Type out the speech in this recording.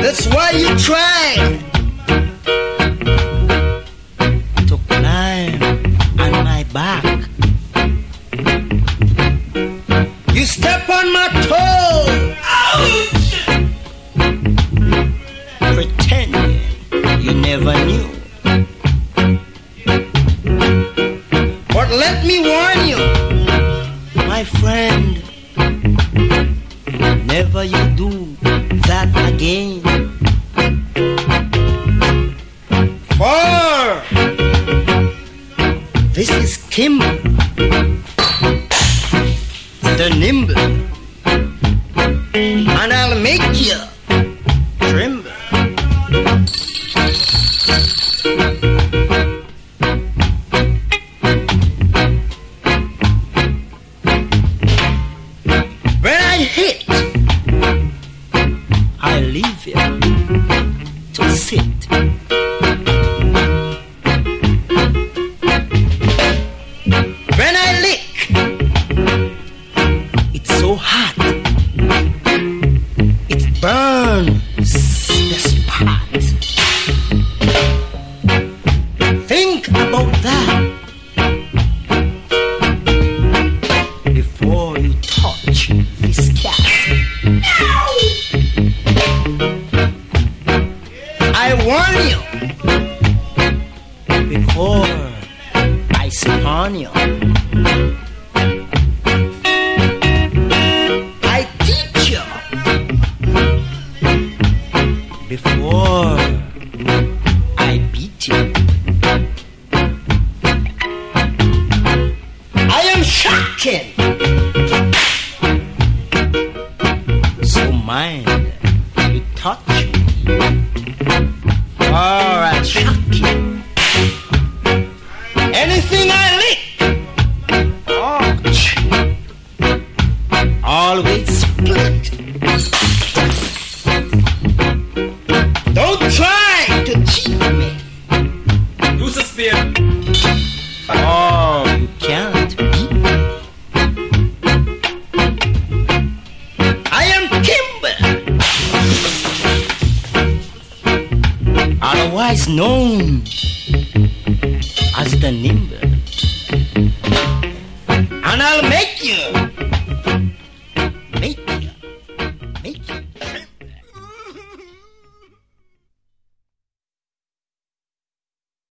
That's why you try to climb on my back. You step on my toe. Ouch! Pretending you never knew. But let me warn you, my friend, never you do that again. For this is Kimber, the nimble, and I'll make you tremble. When I hit, I leave you to sit. When I lick, it's so hot, it burns the spot. Think about that before you touch this cat. I warn you before I spawn you. I teach you before I beat you. I am shocking, so mind you touch me, or I'll shock you. Anything I lick, ouch, always split. Don't try to cheat me. Who's a spear? Oh, you can't beat me. I am Kimber, otherwise known as the nimble, and I'll make you